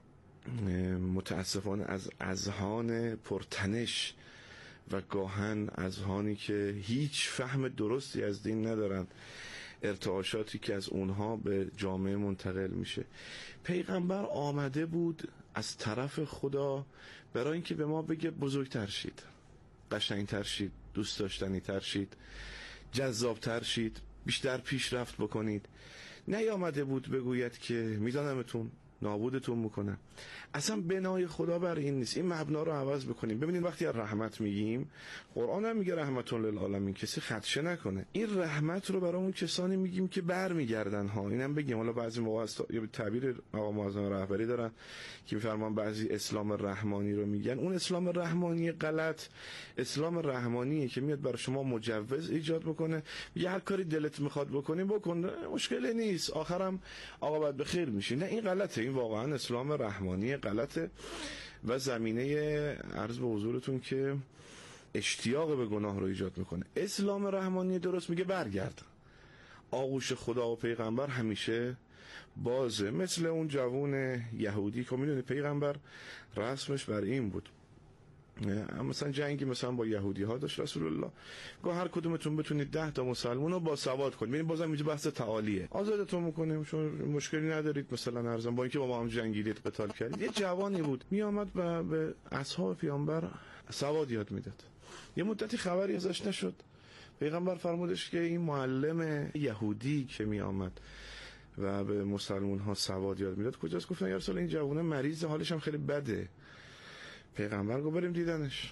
متاسفانه از اذهان پرتنش و گاهن اذهانی که هیچ فهم درستی از دین ندارن، ارتعاشاتی که از اونها به جامعه منتقل میشه. پیغمبر آمده بود از طرف خدا برای اینکه به ما بگه بزرگتر شید، قشنگتر شید، دوست داشتنی تر شید، جذابتر شید، بیشتر پیشرفت بکنید. نیامده بود بگوید که میزنمتون، نابودتون میکنم. اصلا بنای خدا بر این نیست. این مبنا رو عوض بکنیم. ببینید وقتی از رحمت میگیم، قرآن هم میگه رحمتون للعالمین، کسی خدشه نکنه. این رحمت رو برای اون کسانی میگیم که برمیگردن ها. اینم بگیم، حالا بعضی موقع یا تعبیر آقا معظم رهبری دارن که میفرمان بعضی اسلام رحمانی رو میگن. اون اسلام رحمانی غلط اسلام رحمانیه که میاد برای شما مجوز ایجاد بکنه، میگه هر کاری دلت میخواد بکنی بکن، مشکلی نیست، آخرم آقا بعد بخیر میشی. نه، این غلطه. این واقعا اسلام رحمانی غلطه و زمینه عرض به حضورتون که اشتیاق به گناه رو ایجاد میکنه. اسلام رحمانی درست میگه برگرد، آغوش خدا و پیغمبر همیشه بازه. مثل اون جوون یهودی که میدونی پیغمبر رسمش بر این بود، مثلا جنگی مثلا با یهودی ها داشت رسول الله، گفت هر کدومتون بتونید 10 تا مسلمان رو با سواد کنید. ببین بازم اینجا بحث تعالیه، آزادتون میکنیم چون مشکلی ندارید، مثلا ارزم با اینکه با ما هم جنگیدید قتال کردید. یه جوانی بود میآمد و به اصحاب پیامبر سواد یاد میداد. یه مدتی خبری ازش نشد. پیغمبر فرمودش که این معلم یهودی که میآمد و به مسلمان ها سواد یاد میداد کجاست؟ گفتن یا رسول الله این جوونه مریضه، حالش هم خیلی بده. پیغمبر گفت بریم دیدنش.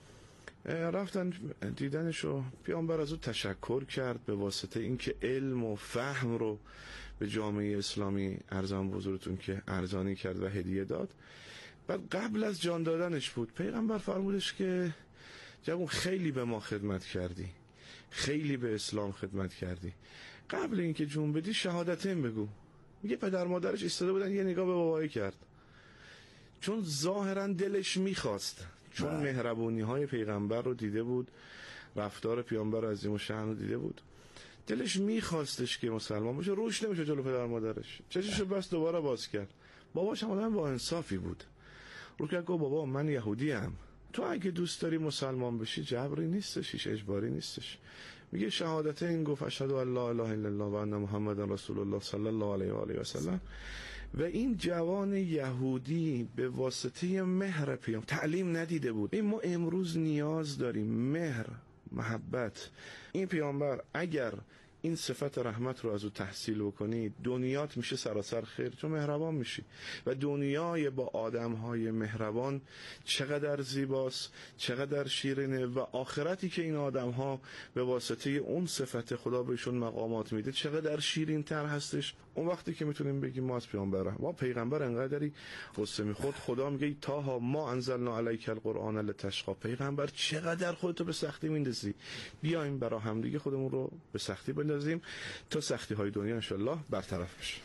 رفتن دیدنش و پیامبر از او تشکر کرد به واسطه اینکه علم و فهم رو به جامعه اسلامی ارزان بزرگتون که ارزانی کرد و هدیه داد. بعد قبل از جان دادنش بود، پیغمبر فرمودش که جوان خیلی به ما خدمت کردی، خیلی به اسلام خدمت کردی، قبل اینکه جون بدی شهادتین بگو. میگه پدر مادرش ایستاده بودن، یه نگاه به بابایی کرد، چون ظاهرا دلش میخواست، چون مهربونی های پیغمبر رو دیده بود، رفتار پیامبر عظیم الشأن رو دیده بود، دلش میخواستش که مسلمان باشه. روش نمیشه جلو پدر مادرش، چششو بس دوباره باز کرد. باباش هم آدم با انصافی بود، رو که گفت بابا من یهودی ام، تو اگه دوست داری مسلمان بشی جبری نیستش، هیچ اجباری نیستش. میگه شهادت این گفت اشهد ان لا اله الا الله و ان محمد رسول الله صلی الله علیه و آله و سلم. و این جوان یهودی به واسطه مهر پیام تعلیم ندیده بود. این ما امروز نیاز داریم مهر، محبت. این پیامبر اگر این صفت رحمت رو از او تحصیل بکنی، دنیات میشه سراسر خیر، چون مهربان میشی. و دنیای با آدمهای مهربان چقدر زیباست، چقدر شیرینه، و آخرتی که این آدمها به واسطه اون صفت خدا بهشون مقامات میده چقدر شیرین تر هستش. اون وقتی که میتونیم بگیم ما از پیغمبر انقدری قصه میخورد، خدا میگه تاها ما انزلنا علیک القرآن لتشقی. پیغمبر چقدر خودتو به سختی میندازی، بیایم برای همدیگه خودمون رو به سختی بندازیم تا سختی های دنیا انشالله برطرف بشه.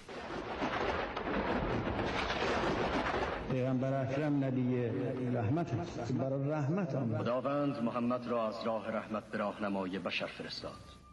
پیغمبر اکرم نبی رحمت است، برای رحمت آمد. خداوند محمد را از راه رحمت به راهنمای بشر فرستاد.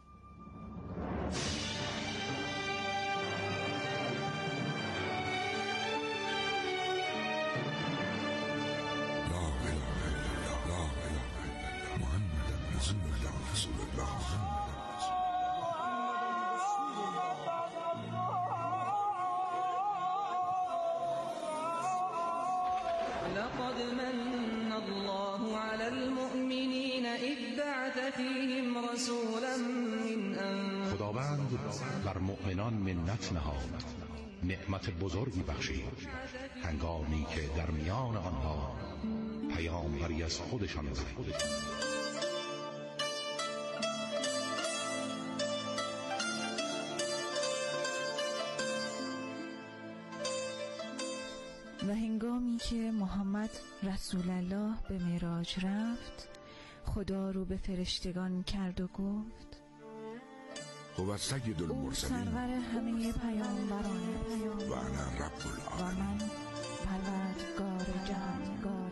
لقد من الله على المؤمنين إذ بعث فيهم رسولا من أنفسهم. خداوند بر مؤمنان منت نهاد، نعمت بزرگی بخشید، هنگامی که در میان آنها پیامبری از خودشان فرستاد. و هنگامی که محمد رسول الله به معراج رفت، خدا رو به فرشتگان کرد و گفت هو سید المرسلین، او سرور همه پیامبران و انا رب و العالمین، من پروردگار جهان.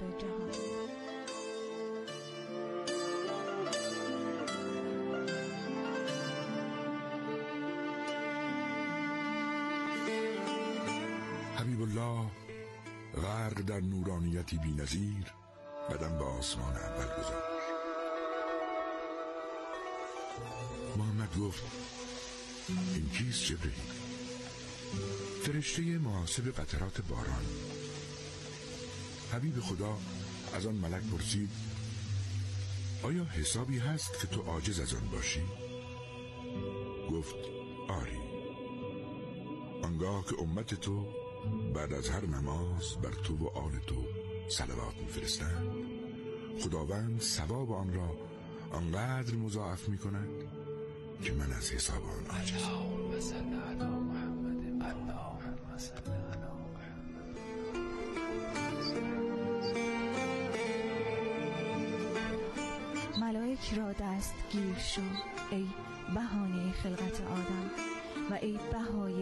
حبیب الله غرق در نورانیتی بی‌نظیر قدم به آسمان اول گذاشت. محمد گفت این کیست جبرئیل؟ فرشته محاسب قطرات باران. حبیب خدا از آن ملک پرسید آیا حسابی هست که تو عاجز از آن باشی؟ گفت آری. آنگاه که امت تو بعد از هر نماز بر تو و آل تو صلوات می‌فرستند. خداوند ثواب آن را آنقدر مضاعف می‌کند که من از حساب آن عاجزم. ملائک را دستگیر شو ای بهانه خلقت آدم و ای بهای